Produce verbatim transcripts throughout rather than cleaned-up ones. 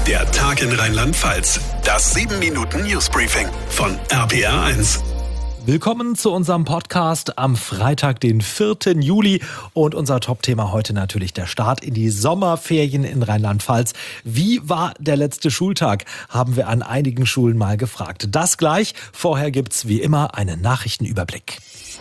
Der Tag in Rheinland-Pfalz. Das sieben Minuten Newsbriefing von R P R eins. Willkommen zu unserem Podcast am Freitag, den vierten Juli. Und unser Top-Thema heute natürlich der Start in die Sommerferien in Rheinland-Pfalz. Wie war der letzte Schultag? Haben wir an einigen Schulen mal gefragt. Das gleich. Vorher gibt's wie immer einen Nachrichtenüberblick.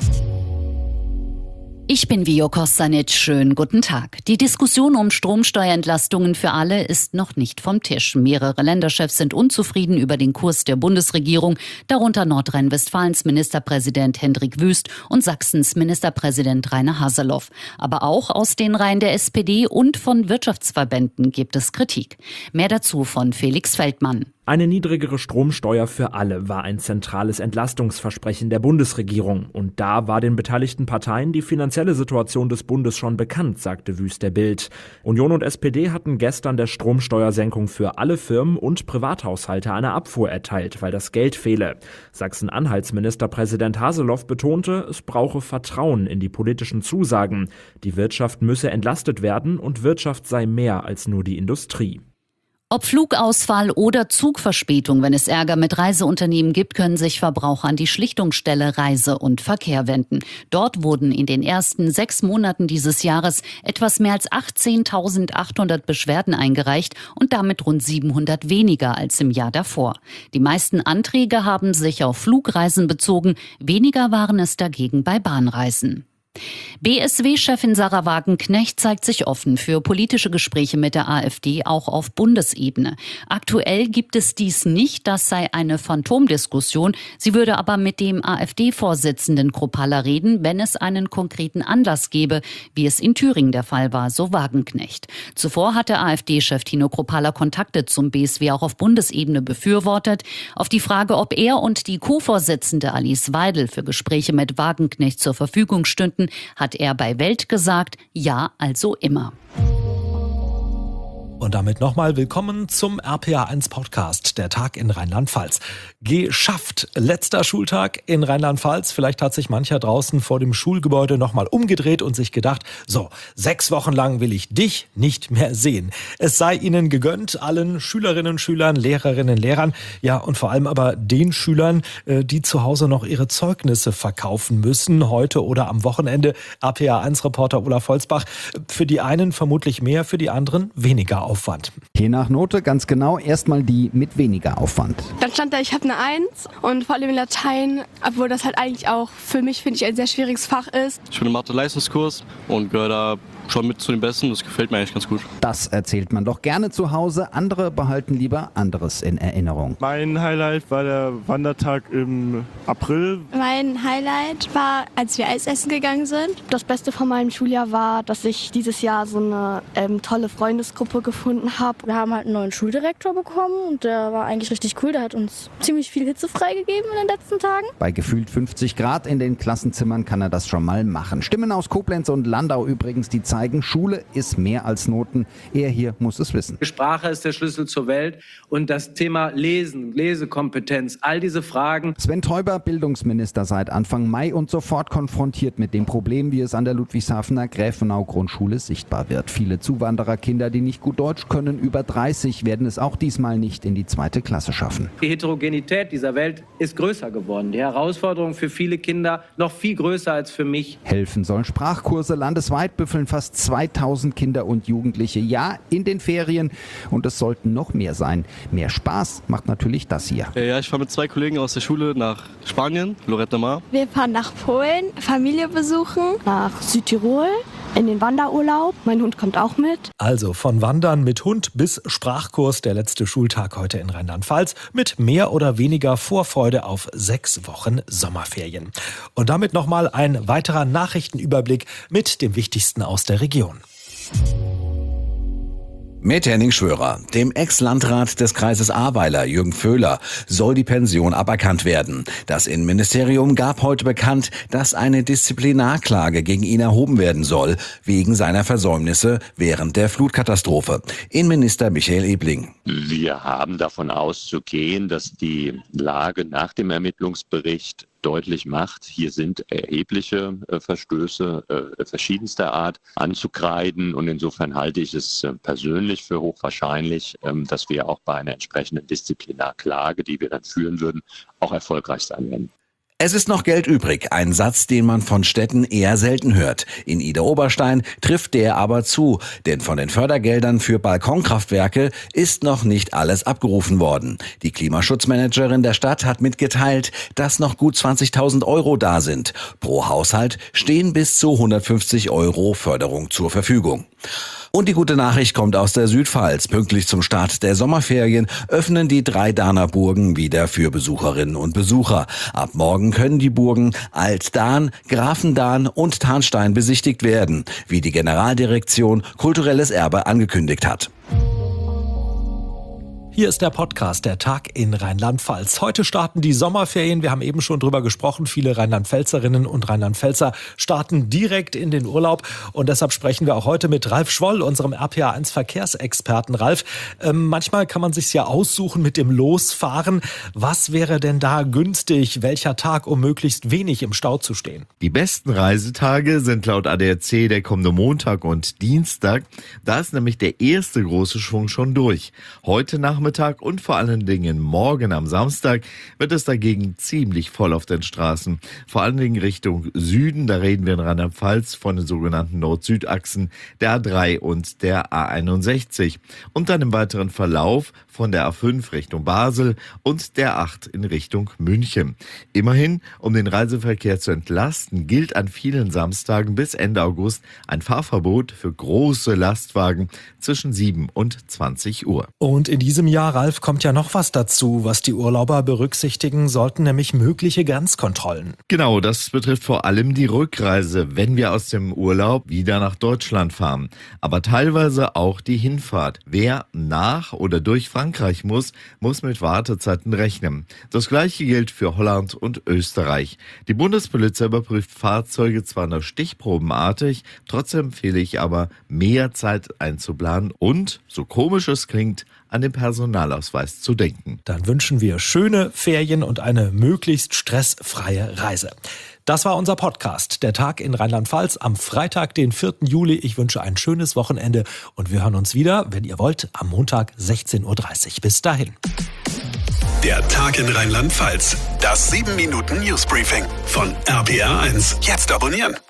Ich bin Vio Kostanic. Schönen guten Tag. Die Diskussion um Stromsteuerentlastungen für alle ist noch nicht vom Tisch. Mehrere Länderchefs sind unzufrieden über den Kurs der Bundesregierung, darunter Nordrhein-Westfalens Ministerpräsident Hendrik Wüst und Sachsens Ministerpräsident Rainer Haseloff. Aber auch aus den Reihen der S P D und von Wirtschaftsverbänden gibt es Kritik. Mehr dazu von Felix Feldmann. Eine niedrigere Stromsteuer für alle war ein zentrales Entlastungsversprechen der Bundesregierung. Und da war den beteiligten Parteien die finanzielle Situation des Bundes schon bekannt, sagte Wüst der Bild. Union und S P D hatten gestern der Stromsteuersenkung für alle Firmen und Privathaushalte eine Abfuhr erteilt, weil das Geld fehle. Sachsen-Anhalts-Ministerpräsident Haseloff betonte, es brauche Vertrauen in die politischen Zusagen. Die Wirtschaft müsse entlastet werden und Wirtschaft sei mehr als nur die Industrie. Ob Flugausfall oder Zugverspätung, wenn es Ärger mit Reiseunternehmen gibt, können sich Verbraucher an die Schlichtungsstelle Reise und Verkehr wenden. Dort wurden in den ersten sechs Monaten dieses Jahres etwas mehr als achtzehntausendachthundert Beschwerden eingereicht und damit rund siebenhundert weniger als im Jahr davor. Die meisten Anträge haben sich auf Flugreisen bezogen, weniger waren es dagegen bei Bahnreisen. B S W-Chefin Sahra Wagenknecht zeigt sich offen für politische Gespräche mit der AfD auch auf Bundesebene. Aktuell gibt es dies nicht, das sei eine Phantomdiskussion. Sie würde aber mit dem AfD-Vorsitzenden Kruppalla reden, wenn es einen konkreten Anlass gäbe, wie es in Thüringen der Fall war, so Wagenknecht. Zuvor hatte AfD-Chef Tino Kruppalla Kontakte zum B S W auch auf Bundesebene befürwortet. Auf die Frage, ob er und die Co-Vorsitzende Alice Weidel für Gespräche mit Wagenknecht zur Verfügung stünden, hat er bei Welt gesagt, ja, also immer. Und damit nochmal willkommen zum R P R eins Podcast, der Tag in Rheinland-Pfalz. Geschafft! Letzter Schultag in Rheinland-Pfalz. Vielleicht hat sich mancher draußen vor dem Schulgebäude nochmal umgedreht und sich gedacht, so, sechs Wochen lang will ich dich nicht mehr sehen. Es sei Ihnen gegönnt, allen Schülerinnen, Schülern, Lehrerinnen, Lehrern, ja und vor allem aber den Schülern, die zu Hause noch ihre Zeugnisse verkaufen müssen, heute oder am Wochenende. R P R eins Reporter Olaf Holzbach. Für die einen vermutlich mehr, für die anderen weniger Aufwand. Je nach Note ganz genau, erstmal die mit weniger Aufwand. Dann stand da, ich habe eine Eins und vor allem in Latein, obwohl das halt eigentlich auch für mich, finde ich, ein sehr schwieriges Fach ist. Ich bin im Mathe-Leistungskurs und gehöre da schon mit zu den Besten. Das gefällt mir eigentlich ganz gut. Das erzählt man doch gerne zu Hause. Andere behalten lieber anderes in Erinnerung. Mein Highlight war der Wandertag im April. Mein Highlight war, als wir Eis essen gegangen sind. Das Beste von meinem Schuljahr war, dass ich dieses Jahr so eine ähm, tolle Freundesgruppe gefunden habe. Wir haben halt einen neuen Schuldirektor bekommen und der war eigentlich richtig cool. Der hat uns ziemlich viel Hitze freigegeben in den letzten Tagen. Bei gefühlt fünfzig Grad in den Klassenzimmern kann er das schon mal machen. Stimmen aus Koblenz und Landau übrigens, die zeigen, Schule ist mehr als Noten. Er hier muss es wissen. Sprache ist der Schlüssel zur Welt und das Thema Lesen, Lesekompetenz, all diese Fragen. Sven Teuber, Bildungsminister seit Anfang Mai und sofort konfrontiert mit dem Problem, wie es an der Ludwigshafener Gräfenau-Grundschule sichtbar wird. Viele Zuwandererkinder, die nicht gut Deutsch können, über dreißig, werden es auch diesmal nicht in die zweite Klasse schaffen. Die Heterogenität dieser Welt ist größer geworden. Die Herausforderung für viele Kinder noch viel größer als für mich. Helfen sollen Sprachkurse. Landesweit büffeln fast zweitausend Kinder und Jugendliche, ja, in den Ferien. Und es sollten noch mehr sein. Mehr Spaß macht natürlich das hier. Ja, ich fahre mit zwei Kollegen aus der Schule nach Spanien, Lorette Mar. Wir fahren nach Polen, Familie besuchen, nach Südtirol, in den Wanderurlaub. Mein Hund kommt auch mit. Also von Wandern mit Hund bis Sprachkurs, der letzte Schultag heute in Rheinland-Pfalz mit mehr oder weniger Vorfreude auf sechs Wochen Sommerferien. Und damit nochmal ein weiterer Nachrichtenüberblick mit dem Wichtigsten aus der Region. Mit Henning Schwörer, dem Ex-Landrat des Kreises Ahrweiler, Jürgen Vöhler, soll die Pension aberkannt werden. Das Innenministerium gab heute bekannt, dass eine Disziplinarklage gegen ihn erhoben werden soll, wegen seiner Versäumnisse während der Flutkatastrophe. Innenminister Michael Ebling. Wir haben davon auszugehen, dass die Lage nach dem Ermittlungsbericht deutlich macht, hier sind erhebliche äh, Verstöße äh, verschiedenster Art anzukreiden. Und insofern halte ich es äh, persönlich für hochwahrscheinlich, ähm, dass wir auch bei einer entsprechenden Disziplinarklage, die wir dann führen würden, auch erfolgreich sein werden. Es ist noch Geld übrig, ein Satz, den man von Städten eher selten hört. In Idar-Oberstein trifft der aber zu, denn von den Fördergeldern für Balkonkraftwerke ist noch nicht alles abgerufen worden. Die Klimaschutzmanagerin der Stadt hat mitgeteilt, dass noch gut zwanzigtausend Euro da sind. Pro Haushalt stehen bis zu hundertfünfzig Euro Förderung zur Verfügung. Und die gute Nachricht kommt aus der Südpfalz. Pünktlich zum Start der Sommerferien öffnen die drei Dahner Burgen wieder für Besucherinnen und Besucher. Ab morgen können die Burgen Alt-Dahn, Grafendahn und Tarnstein besichtigt werden, wie die Generaldirektion Kulturelles Erbe angekündigt hat. Hier ist der Podcast Der Tag in Rheinland-Pfalz. Heute starten die Sommerferien. Wir haben eben schon drüber gesprochen. Viele Rheinland-Pfälzerinnen und Rheinland-Pfälzer starten direkt in den Urlaub. Und deshalb sprechen wir auch heute mit Ralf Schwoll, unserem R P A eins Verkehrsexperten. Ralf, äh, manchmal kann man sich's ja aussuchen mit dem Losfahren. Was wäre denn da günstig? Welcher Tag, um möglichst wenig im Stau zu stehen? Die besten Reisetage sind laut A D A C der kommende Montag und Dienstag. Da ist nämlich der erste große Schwung schon durch. Heute Nachmittag und vor allen Dingen morgen am Samstag wird es dagegen ziemlich voll auf den Straßen. Vor allen Dingen Richtung Süden, da reden wir in Rheinland-Pfalz von den sogenannten Nord-Süd-Achsen, der A drei und der A einundsechzig. Und dann im weiteren Verlauf von der A fünf Richtung Basel und der acht in Richtung München. Immerhin, um den Reiseverkehr zu entlasten, gilt an vielen Samstagen bis Ende August ein Fahrverbot für große Lastwagen zwischen sieben und zwanzig Uhr. Und in diesem Jahr, Ralf, kommt ja noch was dazu, was die Urlauber berücksichtigen sollten, nämlich mögliche Grenzkontrollen. Genau, das betrifft vor allem die Rückreise, wenn wir aus dem Urlaub wieder nach Deutschland fahren. Aber teilweise auch die Hinfahrt. Wer nach oder durch Frankreich muss, muss mit Wartezeiten rechnen. Das Gleiche gilt für Holland und Österreich. Die Bundespolizei überprüft Fahrzeuge zwar nur stichprobenartig, trotzdem empfehle ich aber, mehr Zeit einzuplanen und, so komisch es klingt, an den Personalausweis zu denken. Dann wünschen wir schöne Ferien und eine möglichst stressfreie Reise. Das war unser Podcast, der Tag in Rheinland-Pfalz am Freitag, den vierten Juli. Ich wünsche ein schönes Wochenende und wir hören uns wieder, wenn ihr wollt, am Montag sechzehn Uhr dreißig. Bis dahin. Der Tag in Rheinland-Pfalz, das sieben Minuten Newsbriefing von R P R eins. Jetzt abonnieren.